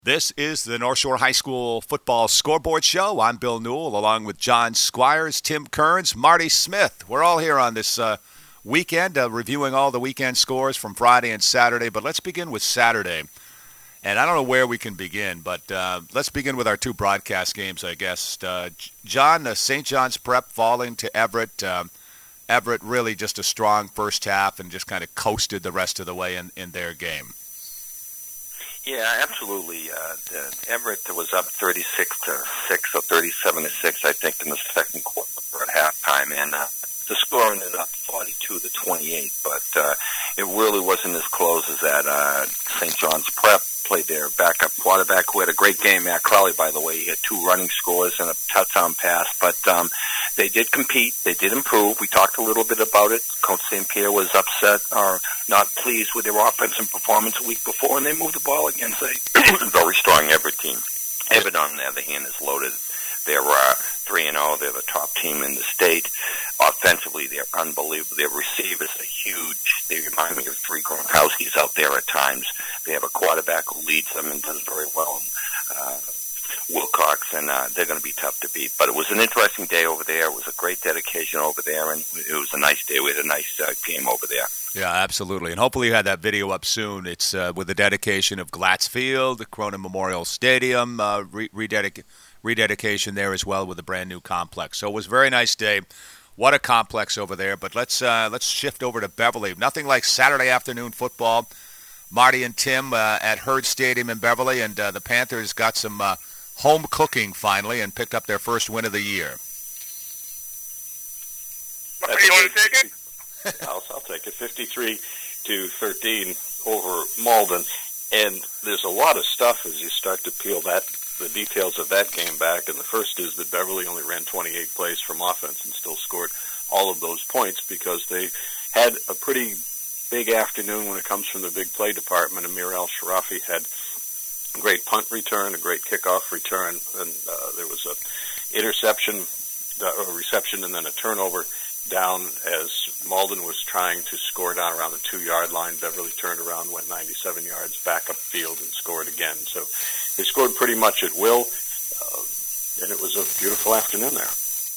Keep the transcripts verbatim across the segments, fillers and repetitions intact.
This is the North Shore High School Football Scoreboard Show. I'm Bill Newell, along with John Squires, Tim Kearns, Marty Smith. We're all here on this uh, weekend, uh, reviewing all the weekend scores from Friday and Saturday. But let's begin with Saturday. And I don't know where we can begin, but uh, let's begin with our two broadcast games, I guess. Uh, John, uh, Saint John's Prep falling to Everett. Uh, Everett really just a strong first half and just kind of coasted the rest of the way in, in their game. Yeah, absolutely. Uh, the, Everett was up thirty-six to six or thirty-seven to six, I think, in the second quarter at halftime, and uh, the score ended up forty-two to twenty-eight. But uh, it really wasn't as close as that. Uh, Saint John's Prep played their backup quarterback, who had a great game. Matt Crowley, by the way, he had two running scores and a touchdown pass. But um, they did compete. They did improve. We talked a little bit about it. Coach Saint Pierre was upset or not pleased with their offensive performance a week before, and they moved the ball against a very strong Everett team. Everett, on the other hand, is loaded. They're uh, three and oh. They're the top team in the state. Offensively, they're unbelievable. Their receivers are huge. They remind me of three Gronkowskis out there at times. They have a quarterback who leads them and does very well. Uh, Wilcox, and uh, they're going to be tough to beat. But it was an interesting day over there. It was a great dedication over there, and it was a nice day. We had a nice uh, game over there. Yeah, absolutely. And hopefully you had that video up soon. It's uh, with the dedication of Glatz Field, Cronin Memorial Stadium, uh, re- rededic- rededication there as well with a brand-new complex. So it was a very nice day. What a complex over there. But let's uh, let's shift over to Beverly. Nothing like Saturday afternoon football. Marty and Tim uh, at Herd Stadium in Beverly, and uh, the Panthers got some uh, home cooking finally and picked up their first win of the year. Marty, you want to take it? I'll, I'll take it. fifty-three to thirteen over Malden. And there's a lot of stuff as you start to peel that the details of that game back. And the first is that Beverly only ran twenty-eight plays from offense and still scored all of those points because they had a pretty big afternoon when it comes from the big play department. Amir Al-Sharafi had a great punt return, a great kickoff return, and uh, there was a interception, uh, a reception, and then a turnover down as Malden was trying to score down around the two-yard line. Beverly turned around, went ninety-seven yards back up field, and scored again. So they scored pretty much at will, uh, and it was a beautiful afternoon there.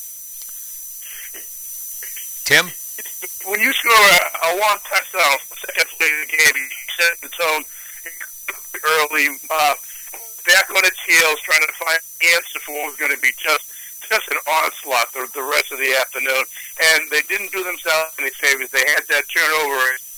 Tim? When you score a, a long touchdown, second play of the game, you set the tone early, uh, back on its heels, trying to find the answer for what was going to be just just an onslaught the, the rest of the afternoon. And they didn't do themselves any favors. They had that turnover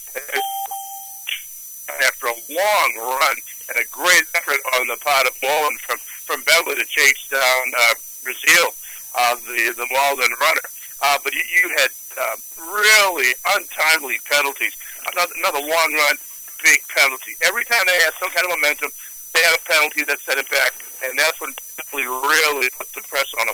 after a long run and a great effort on the part of Malden from, from Beverly to chase down uh, Brazil, uh, the, the Malden runner. Uh, but you, you had uh, really untimely penalties. Another, another long run, big penalty. Every time they had some kind of momentum, they had a penalty that set it back. And that's when Beverly really put the press on them.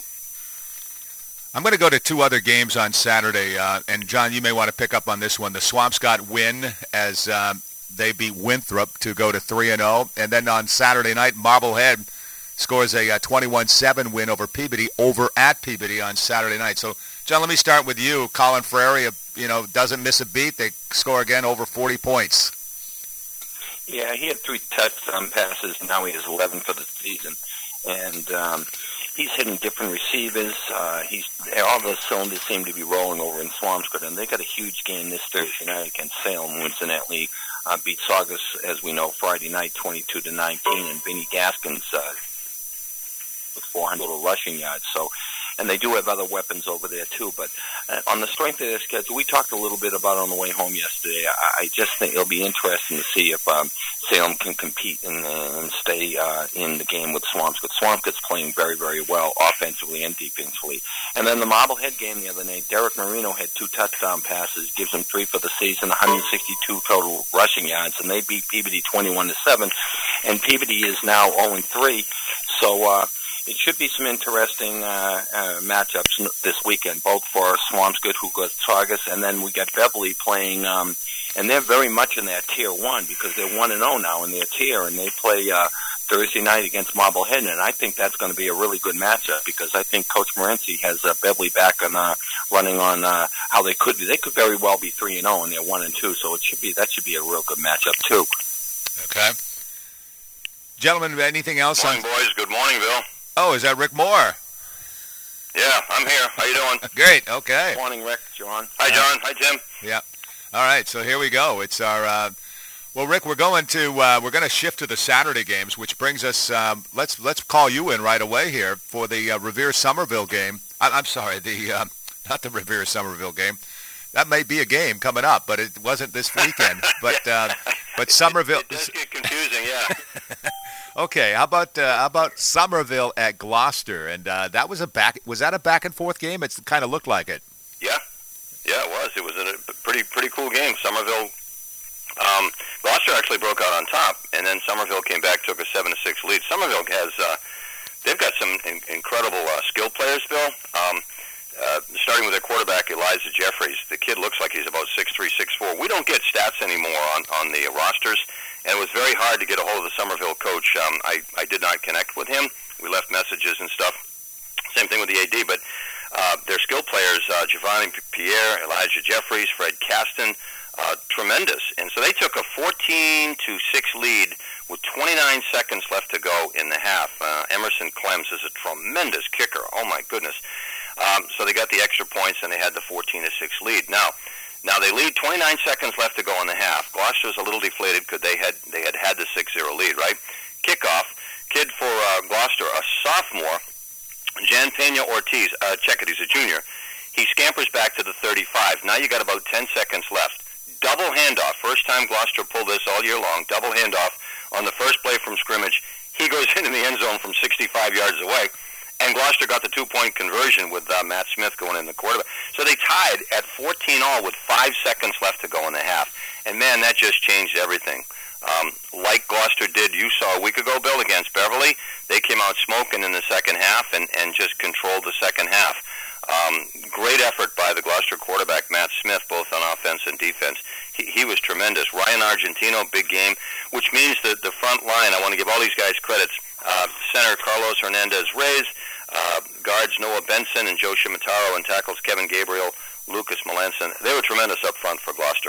I'm going to go to two other games on Saturday, uh, and John, you may want to pick up on this one. The Swampscott win as um, they beat Winthrop to go to three and oh, and then on Saturday night, Marblehead scores a uh, twenty-one seven win over Peabody, over at Peabody on Saturday night. So, John, let me start with you. Colin Frary, you know, doesn't miss a beat. They score again over forty points. Yeah, he had three touchdown passes, and now he has eleven for the season, and um, he's hitting different receivers. Uh, he's all the cylinders seem to be rolling over in Swampscott, and they got a huge game this Thursday night against Salem, who incidentally uh, beat Saugus, as we know, Friday night, twenty-two to nineteen, and Vinny Gaskins uh, with four hundred total rushing yards. So, and they do have other weapons over there too. But uh, on the strength of their schedule, we talked a little bit about it on the way home yesterday. I, I just think it'll be interesting to see if um, Salem can compete and, uh, and stay uh, in the game with Swampscott. Swampscott's playing very, very well offensively and defensively. And then the Marblehead game the other night, Derek Marino had two touchdown passes, gives them three for the season, one hundred sixty-two total rushing yards, and they beat Peabody twenty-one to seven. And Peabody is now oh and three. So, uh, it should be some interesting uh, uh, matchups this weekend, both for Swampscott, who got Saugus, and then we got Beverly playing, um, and they're very much in that tier one because they're one and oh now in their tier, and they play uh, Thursday night against Marblehead, and I think that's going to be a really good matchup because I think Coach Morency has uh, Beverly back on uh, running on uh, how they could be. They could very well be three and oh, and they're one and two, so it should be that should be a real good matchup too. Okay. Gentlemen, anything else? Morning, on... boys. Good morning, Bill. Oh, is that Rick Moore? Yeah, I'm here. How you doing? Great. Okay. Morning, Rick. John. Hi, John. Hi, Tim. Yeah. All right. So here we go. It's our. Uh, well, Rick, we're going to uh, we're going to shift to the Saturday games, which brings us. Um, let's let's call you in right away here for the uh, Revere Somerville game. I, I'm sorry, the uh, not the Revere Somerville game. That may be a game coming up, but it wasn't this weekend. but uh, but Somerville. It does get confusing, yeah. Okay, how about uh, how about Somerville at Gloucester? And uh, that was a back. Was that a back and forth game? It kind of looked like it. Yeah, yeah, it was. It was a pretty pretty cool game. Somerville, um, Gloucester actually broke out on top, and then Somerville came back, took a seven to six lead. Somerville has uh, they've got some in, incredible uh, skill players, Bill. Um, uh, starting with their quarterback Elijah Jeffries, the kid looks like he's about six three, six four. We don't get stats anymore on on the rosters. And it was very hard to get a hold of the Somerville coach. Um, I, I did not connect with him. We left messages and stuff. Same thing with the A D. But uh, their skill players, uh, Giovanni Pierre, Elijah Jeffries, Fred Caston, uh, tremendous. And so they took a fourteen to six lead with twenty-nine seconds left to go in the half. Uh, Emerson Clems is a tremendous kicker. Oh, my goodness. Um, so they got the extra points, and they had the fourteen to six lead. Now, Now they lead twenty-nine seconds left to go in the half. Gloucester's a little deflated because they had they had had the six zero lead, right? Kickoff, kid for uh, Gloucester, a sophomore, Jan Pena Ortiz. Uh, check it, he's a junior. He scampers back to the thirty-five. Now you got about ten seconds left. Double handoff. First time Gloucester pulled this all year long. Double handoff on the first play from scrimmage. He goes into the end zone from sixty-five yards away. And Gloucester got the two-point conversion with uh, Matt Smith going in the quarterback. So they tied at fourteen all with five seconds left to go in the half. And, man, that just changed everything. Um, like Gloucester did, you saw a week ago, Bill, against Beverly, they came out smoking in the second half and, and just controlled the second half. Um, great effort by the Gloucester quarterback, Matt Smith, both on offense and defense. He, he was tremendous. Ryan Argentino, big game, which means that the front line, I want to give all these guys credits. Uh, center Carlos Hernandez-Reyes, uh, guards Noah Benson and Joe Shimataro, and tackles Kevin Gabriel, Lucas Melanson. They were tremendous up front for Gloucester.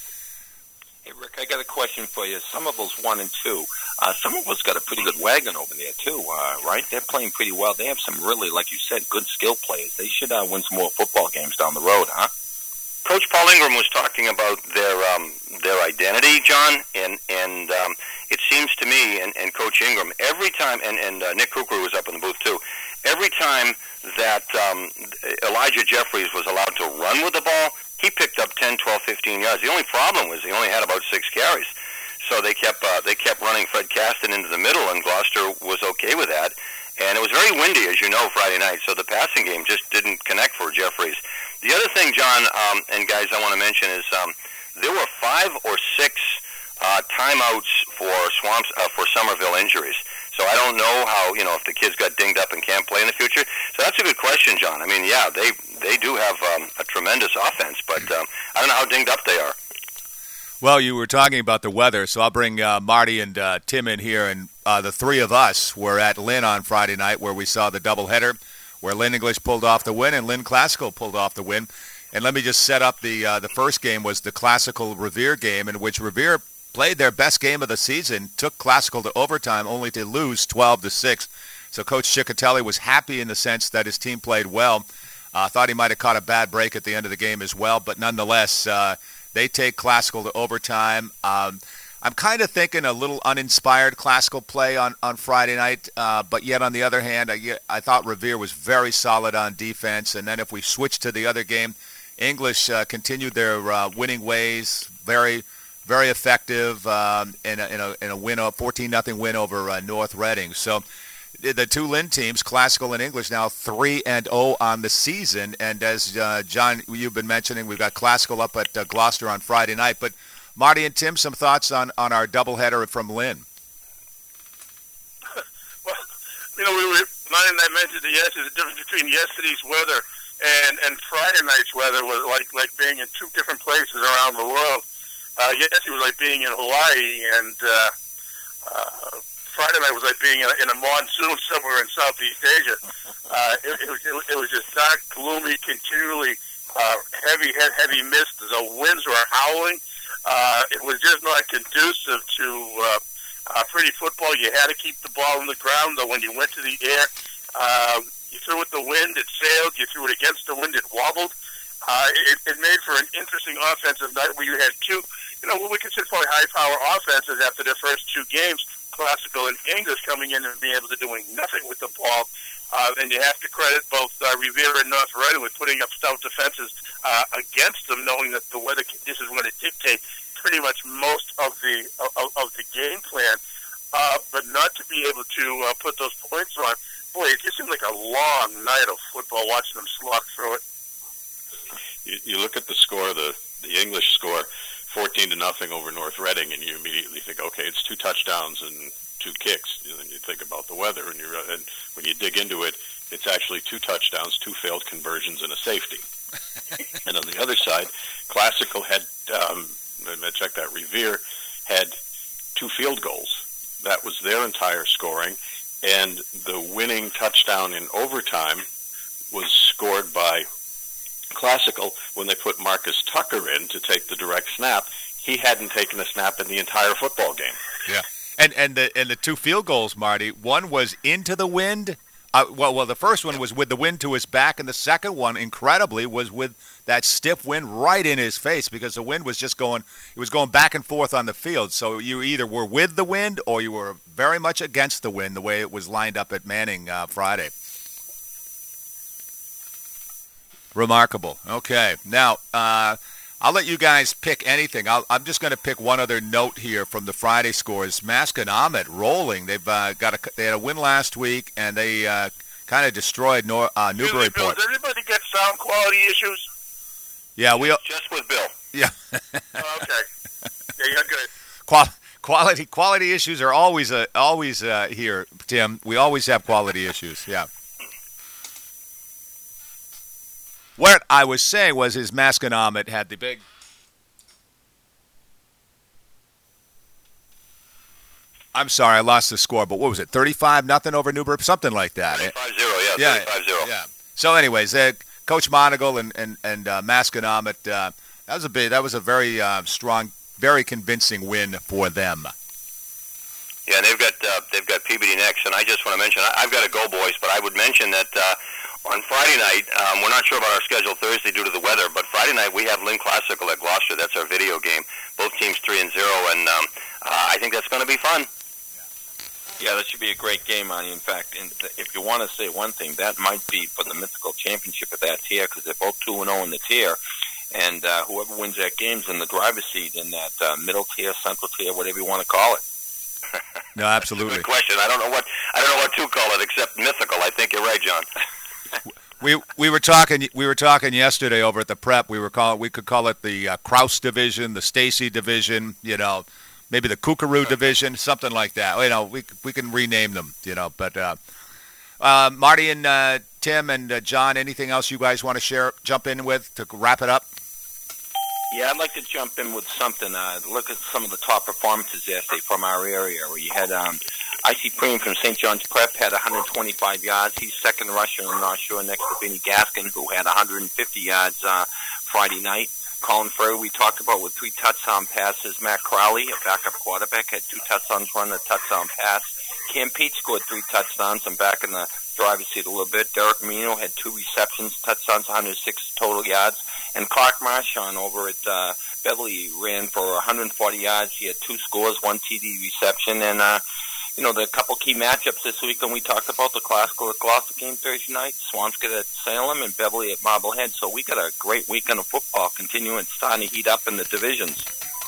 Hey, Rick, I got a question for you. Somerville's one and two. Uh, Somerville's got a pretty good wagon over there, too, uh, right? They're playing pretty well. They have some really, like you said, good skill players. They should uh, win some more football games down the road, huh? Coach Paul Ingram was talking about their um, their identity, John, and and um, it seems to me, and, and Coach Ingram, every time, and, and uh, Nick Kukru was up in the booth too, every time that um, Elijah Jeffries was allowed to run with the ball, he picked up ten, twelve, fifteen yards. The only problem was he only had about six carries. So they kept uh, they kept running Fred Caston into the middle, and Gloucester was okay with that. And it was very windy, as you know, Friday night, so the passing game just didn't connect for Jeffries. The other thing, John, um, and guys, I want to mention is um, there were five or six uh, timeouts for Swamps uh, for Somerville injuries. So I don't know how, you know, if the kids got dinged up and can't play in the future. So that's a good question, John. I mean, yeah, they they do have um, a tremendous offense, but um, I don't know how dinged up they are. Well, you were talking about the weather, so I'll bring uh, Marty and uh, Tim in here, and uh, the three of us were at Lynn on Friday night where we saw the doubleheader, where Lynn English pulled off the win and Lynn Classical pulled off the win. And let me just set up the uh, the first game was the Classical Revere game, in which Revere played their best game of the season, took Classical to overtime, only to lose twelve to six. So Coach Ciccatelli was happy in the sense that his team played well. I uh, thought he might have caught a bad break at the end of the game as well, but nonetheless, uh, they take Classical to overtime. Um, I'm kind of thinking a little uninspired Classical play on, on Friday night, uh, but yet on the other hand, I, I thought Revere was very solid on defense. And then if we switch to the other game, English uh, continued their uh, winning ways, very, very effective um, in, a, in, a, in a win, a fourteen nothing win over uh, North Reading. So the two Lynn teams, Classical and English, now three and oh on the season. And as uh, John, you've been mentioning, we've got Classical up at uh, Gloucester on Friday night. But Marty and Tim, some thoughts on, on our doubleheader from Lynn? Well, you know, we were, Marty and I mentioned it yesterday, the difference between yesterday's weather and, and Friday night's weather was like, like being in two different places around the world. Uh, yesterday was like being in Hawaii, and uh, uh, Friday night was like being in a, in a monsoon somewhere in Southeast Asia. Uh, it, it, was, it, it was just dark, gloomy, continually uh, heavy, heavy mist. The winds were howling. Uh, it was just not conducive to uh, uh, pretty football. You had to keep the ball on the ground, though. When you went to the air, um, you threw it the wind, it sailed. You threw it against the wind, it wobbled. Uh, it, it made for an interesting offensive night where you had two, you know, what we consider probably high-power offenses after their first two games, Classical and English, coming in and being able to doing nothing with the ball. Uh, and you have to credit both uh, Revere and North Reading with putting up stout defenses uh, against them, knowing that the weather conditions were going to dictate pretty much most of the of, of the game plan. Uh, but not to be able to uh, put those points on, boy, it just seemed like a long night of football watching them slog through it. You, you look at the score, the the English score, fourteen to nothing over North Reading, and you immediately think, okay, it's two touchdowns and two kicks. And then you think about the weather, and, you're, and when you dig into it, it's actually two touchdowns, two failed conversions, and a safety. And on the other side, Classical had, um, I checked that, Revere had two field goals. That was their entire scoring, and the winning touchdown in overtime was scored by Classical when they put Marcus Tucker in to take the direct snap. He hadn't taken a snap in the entire football game. Yeah. And and the and the two field goals, Marty, one was into the wind. Uh, well, well, the first one was with the wind to his back, and the second one, incredibly, was with that stiff wind right in his face because the wind was just going, it was going back and forth on the field. So you either were with the wind or you were very much against the wind, the way it was lined up at Manning uh, Friday. Remarkable. Okay. Now, uh, I'll let you guys pick anything. I'll, I'm just going to pick one other note here from the Friday scores. Masconomet rolling. They've uh, got a they had a win last week, and they uh, kind of destroyed Nor, uh, Newburyport. Does anybody get sound quality issues? Yeah, we just with Bill. Yeah. Oh, okay. Yeah, you're good. Qual- quality quality issues are always uh, always uh, here, Tim. We always have quality issues. Yeah. What I was saying was his Masconomet had the big. I'm sorry, I lost the score, but what was it? thirty-five nothing over Newbury, something like that. thirty-five zero, yeah, yeah, thirty-five zero. Yeah. So, anyways, uh, Coach Monagle and and and uh, Masconomet, uh, that was a big, that was a very uh, strong, very convincing win for them. Yeah, and they've got uh, they've got Peabody next, and I just want to mention I, I've got to go, boys, but I would mention that. Uh, On Friday night, um, we're not sure about our schedule Thursday due to the weather, but Friday night we have Lynn Classical at Gloucester. That's our video game. Both teams three and zero, and um, uh, I think that's going to be fun. Yeah, that should be a great game, Arnie. In fact, and if you want to say one thing, that might be for the mythical championship of that tier because they're both two and zero in the tier, and uh, whoever wins that game's in the driver's seat in that uh, middle tier, central tier, whatever you want to call it. No, absolutely. Good question. I don't know what I don't know what to call it except mythical. I think you're right, John. We we were talking we were talking yesterday over at the prep. We were call we could call it the uh, Kraus division, the Stacy division, you know, maybe the Kookaroo division, something like that. You know, we we can rename them, you know. But uh, uh, Marty and uh, Tim and uh, John, anything else you guys want to share, jump in with to wrap it up? Yeah, I'd like to jump in with something. Uh, look at some of the top performances yesterday from our area, where you had um, I C Preem from Saint John's Prep had one hundred twenty-five yards. He's second rusher in the North Shore next to Vinny Gaskin, who had one hundred fifty yards uh, Friday night. Colin Furry, we talked about with three touchdown passes. Matt Crowley, a backup quarterback, had two touchdowns, run a touchdown pass. Cam Pete scored three touchdowns. I'm back in the driver's seat a little bit. Derek Mino had two receptions, touchdowns, one hundred six total yards. And Clark Marchand over at uh, Beverly ran for one hundred forty yards. He had two scores, one T D reception. And, uh, you know, the couple key matchups this weekend, we talked about the Classical at Gloucester game Thursday night, Swampscott at Salem, and Beverly at Marblehead. So we got a great weekend of football continuing, starting to heat up in the divisions.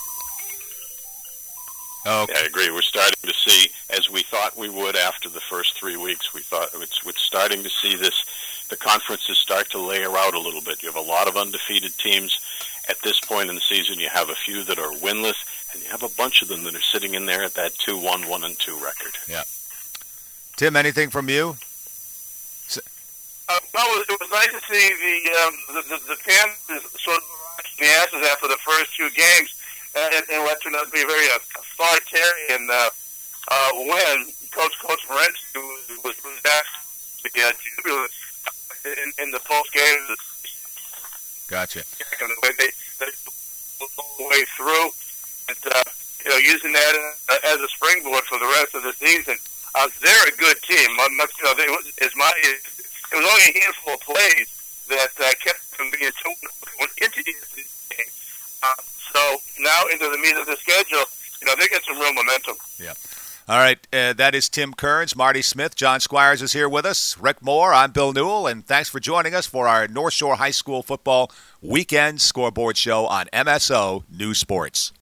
Oh, okay. Yeah, I agree. We're starting to see, as we thought we would after the first three weeks, we thought it's, we're starting to see this, the conferences start to layer out a little bit. You have a lot of undefeated teams. At this point in the season, you have a few that are winless, and you have a bunch of them that are sitting in there at that two one, one and two record. Yeah. Tim, anything from you? Uh, well, it was nice to see the um, the, the, the fans sort of rocking the asses after the first two games, uh, and, and let turned out to be a very uh, authoritarian uh, uh, win. Coach Coach Morenz was was back in, in the post game. Gotcha. They, they, they all the way through, and uh, you know, using that uh, as a springboard for the rest of the season. Uh, they're a good team. I'm not, you know, they, is my, it was only a handful of plays that uh, kept them being so into the game. Uh, so now into the meat of the schedule, you know, they get some real momentum. Yeah. All right, uh, that is Tim Kearns, Marty Smith, John Squires is here with us, Rick Moore, I'm Bill Newell, and thanks for joining us for our North Shore High School Football Weekend Scoreboard Show on M S O News Sports.